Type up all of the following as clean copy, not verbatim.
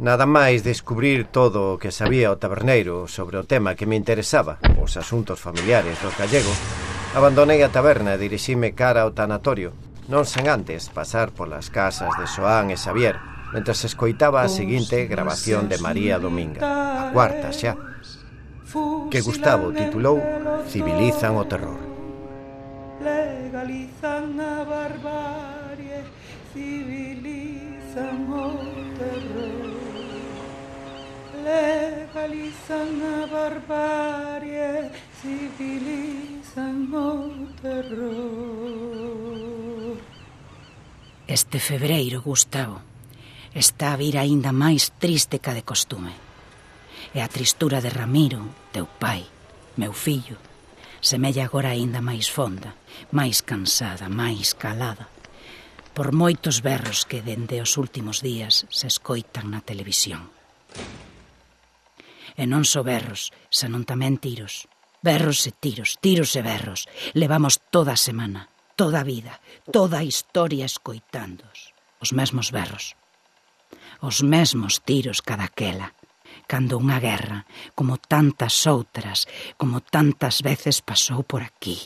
Nada máis descubrir todo o que sabía o taberneiro sobre o tema que me interesaba, os asuntos familiares dos gallegos, abandonei a taberna e dirixime cara ao tanatorio, non sen antes pasar polas casas de Xoán e Xavier, mentres escoitaba a seguinte grabación de María Dominga, a cuarta xa, que Gustavo titulou Civilizan o terror. Legalizan a barbarie, civilizan o terror. Legalizan a barbarie, civilizan o terror. Este febreiro, Gustavo, está a vir aínda máis triste ca de costume. E a tristura de Ramiro, teu pai, meu fillo, semella agora aínda máis fonda, máis cansada, máis calada, por moitos berros que dende os últimos días se escoitan na televisión. E non só berros, senón tamén tiros. Berros e tiros, tiros e berros. Levamos toda a semana, toda a vida, toda a historia escoitándos. Os mesmos berros. Os mesmos tiros cadaquela. Cando unha guerra, como tantas outras, como tantas veces pasou por aquí.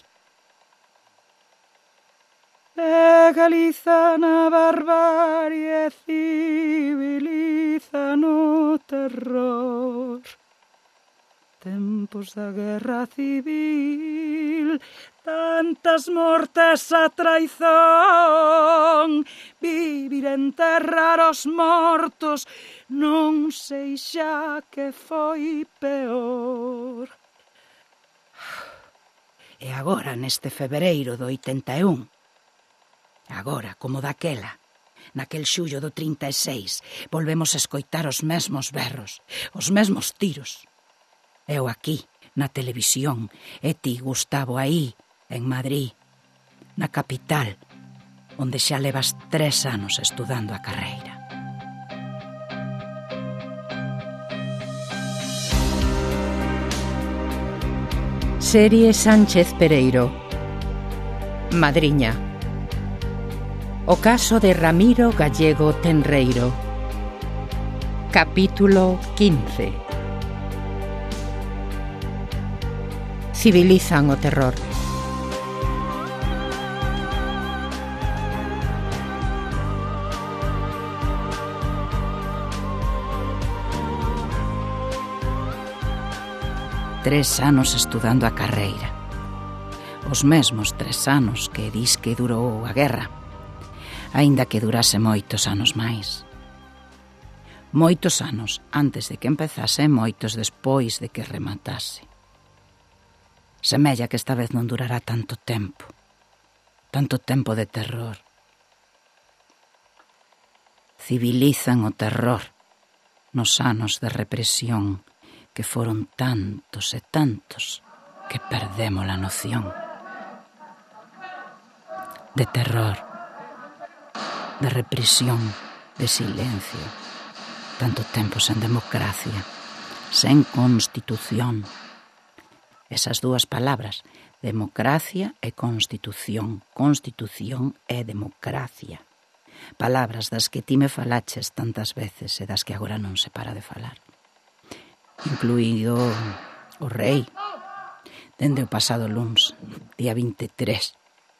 Legalizan a barbarie, civilizan o terror. Tempos da guerra civil, tantas mortes a traizón, vivir enterrar os mortos, non sei xa que foi peor. E agora, neste febreiro do 81, agora, como daquela, naquel xullo do 36, volvemos a escoitar os mesmos berros, os mesmos tiros. Eu aquí, na televisión, e ti, Gustavo, aí, en Madrid, na capital, onde xa levas 3 anos estudando a carreira. Serie Sánchez Pereiro. Madriña. O caso de Ramiro Gallego Tenreiro. Capítulo 15. Civilizan o terror. Tres anos estudando a carreira. Os mesmos 3 anos que dis que durou a guerra, aínda que durase moitos anos máis. Moitos anos antes de que empezase, moitos despois de que rematase. Semella que esta vez non durará tanto tempo de terror. Civilizan o terror nos anos de represión que foron tantos e tantos que perdemos a noción. De terror, de represión, de silencio, tanto tempo sen democracia, sen constitución. Esas dúas palabras, democracia e constitución, constitución e democracia. Palabras das que ti me falaches tantas veces e das que agora non se para de falar. Incluído o rei, dende o pasado luns, día 23.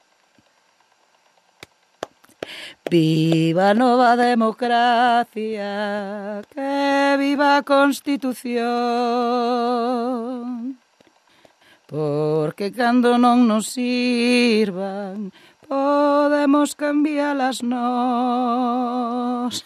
Viva a nova democracia, que viva a constitución. Porque cando non nos sirvan, podemos cambialas nós.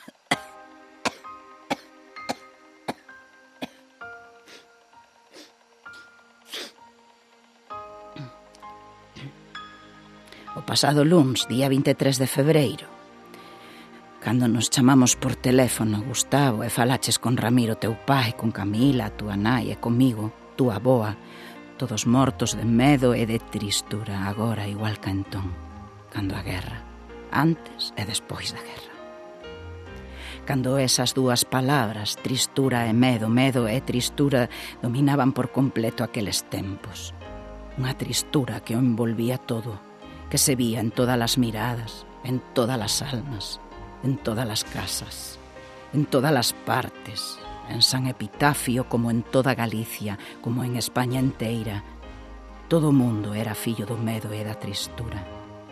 O pasado luns, día 23 de febreiro, cando nos chamamos por teléfono, Gustavo, e falaches con Ramiro, teu pai, con Camila, a túa nai, e comigo, túa aboa, todos mortos de medo e de tristura, agora igual que entón, cando a guerra, antes e despois da guerra. Cando esas dúas palabras, tristura e medo, medo e tristura, dominaban por completo aqueles tempos. Unha tristura que o envolvía todo, que se vía en todas as miradas, en todas as almas, en todas as casas. en todas as partes, en San Epitafio como en toda Galicia, como en España inteira. Todo o mundo era fillo do medo e da tristura.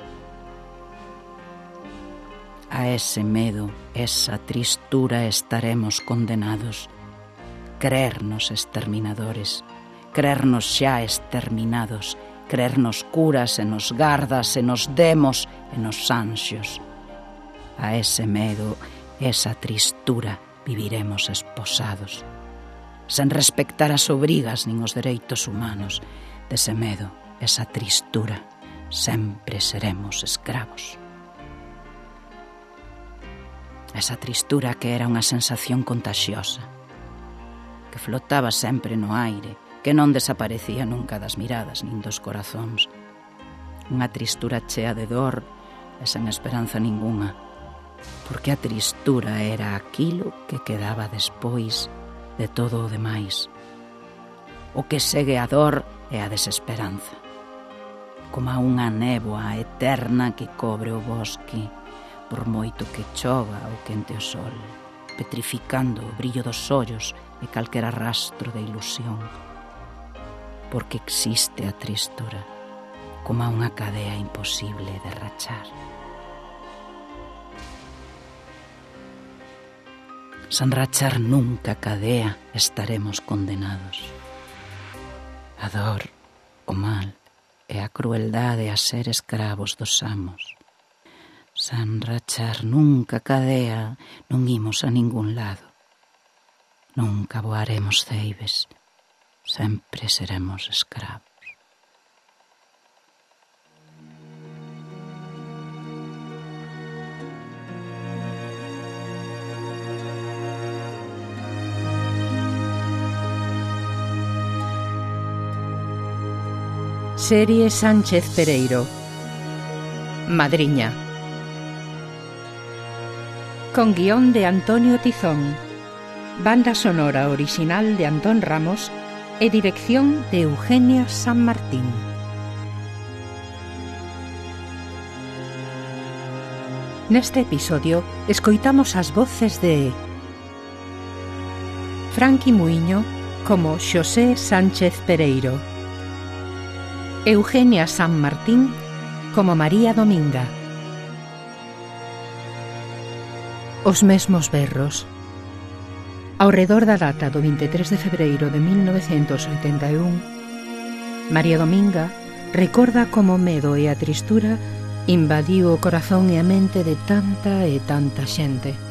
A ese medo, esa tristura estaremos condenados. Creernos exterminadores, creernos xa exterminados, creernos curas e nos gardas e nos demos e nos anxos. A ese medo, esa tristura, viviremos esposados, sen respectar as obrigas nin os dereitos humanos. Dese medo, esa tristura, sempre seremos escravos. Esa tristura que era unha sensación contagiosa, que flotaba sempre no aire, que non desaparecía nunca das miradas nin dos corazóns. Unha tristura chea de dor e sen esperanza ningunha, porque a tristura era aquilo que quedaba despois de todo o demais. O que segue a dor é a desesperanza, como unha néboa eterna que cobre o bosque, por moito que chova ou quente o sol, petrificando o brillo dos ollos e calquera rastro de ilusión. Porque existe a tristura, como unha cadea imposible de rachar. Sen rachar nunca cadea estaremos condenados. A dor, o mal e a crueldade a ser escravos dos amos. Sen rachar nunca cadea non imos a ningún lado. Nunca voaremos ceibes, sempre seremos escravos. Serie Sánchez Pereiro. Madriña. Con guión de Antonio Tizón, banda sonora original de Antón Ramos e dirección de Eugenia San Martín. Neste episodio escoitamos as voces de Franqui Muiño como Xosé Sánchez Pereiro, Eugenia San Martín como María Dominga. Os mesmos berros. Ao redor da data do 23 de febreiro de 1981, María Dominga recorda como o medo e a tristura invadiu o corazón e a mente de tanta e tanta xente.